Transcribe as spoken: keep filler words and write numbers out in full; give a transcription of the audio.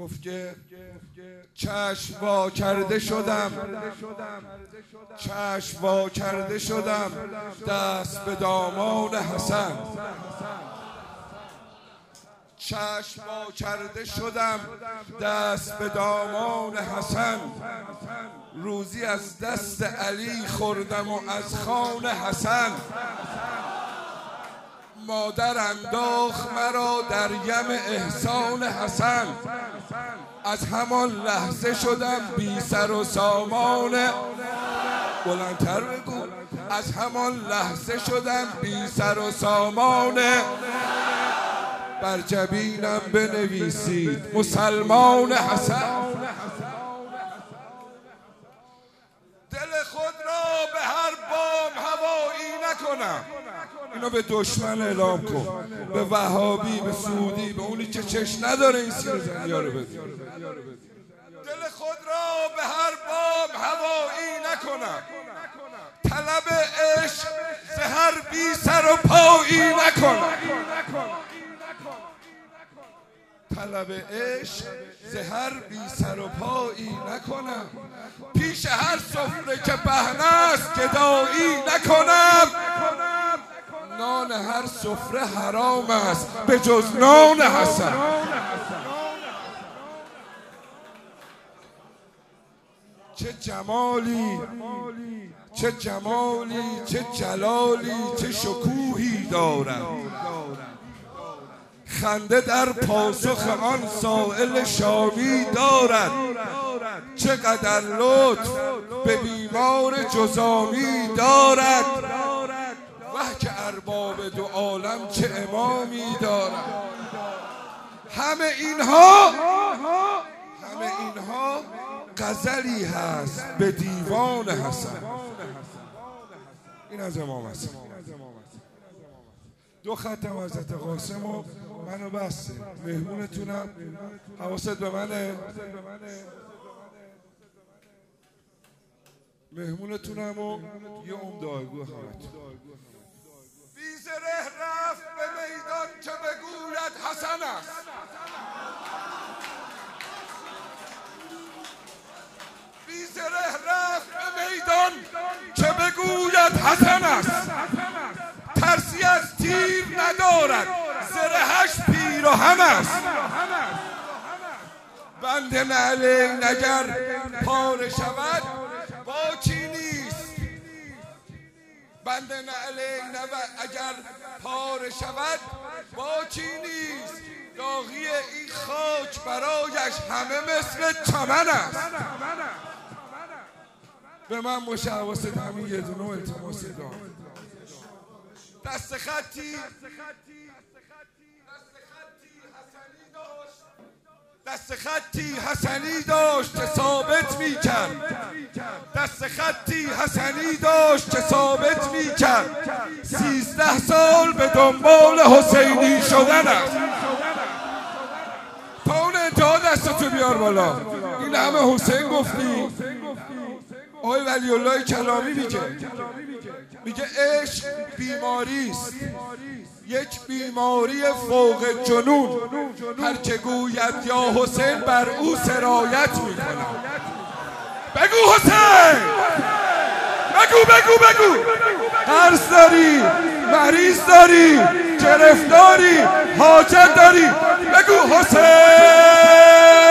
گفت که چشم وا کرده شدم، چشم وا کرده شدم دست به دامان حسن، چشم وا کرده شدم دست به دامان حسن، روزی از دست علی خوردم و از خوان حسن، مادر انداخت مرا در یم احسان حسن، از همان لحظه شدم بی سر و سامان، بلندتر بگو، از همان لحظه شدم بی سر و سامان، بر جبینم بنویسید مسلمان حسن. دل خود را به هر بام هوایی نکنم، اینو به دشمن اعلام کن، به وهابی، به سعودی، به اونی که چشم نداره این سیر زنیا رو بده. دل خود را به هر بام هوایی نکنم، طلب عشق زهر بی سر و پایی نکنم، طلب عشق زهر بی سر و پایی نکنم، پیش هر سفره که پهن است گدایی نکنم، نان هر سفره حرام است به جز نان حسن. چه جمالی، چه جمالی، چه جلالی، چه شکوهی دارد، خنده در پاسخ آن سائل شامی دارد، چقدر لطف به بیمار جزامی دارد، وه که ارباب دو عالم چه امامی دارد. همه اینها همه اینها غزلی هست به دیوان حسن. این از امام حسن. دو ختم حضرت قاسم و منو بسته، مهمونتونم، حواست به منه، مهمونتونم و یه ام دعاگو خواهد. بی زره رفت به میدان که بگوید حسن است، بی زره رفت به میدان که بگوید حسن است، ترسی از تیر ندارد زرهش پیراهن است، بند نعلین اگر پاره شود باکی نیست، بند نعلین اگر پاره شود باکی نیست، داغی این خاک برایش همه مثل چمن است. به من باشه حواست همین یه دونه التماس دارم. دست خطی دست خطی حسنی داشت که ثابت می کرد، دست خطی حسنی داشت که ثابت می کرد، سیزده سال به دنبال حسینی شدن است. تا اون انتها دستتو بیار بالا. این همه حسین گفتی. آقای ولی الله کلامی میگه میگه عشق بیماری است، یک بیماری فوق جنون، هر که گوید یا حسین بر او سرایت میکنه. بگو حسین، بگو بگو بگو، قرض داری، مریض داری، گرفتاری، حاجت داری، بگو حسین.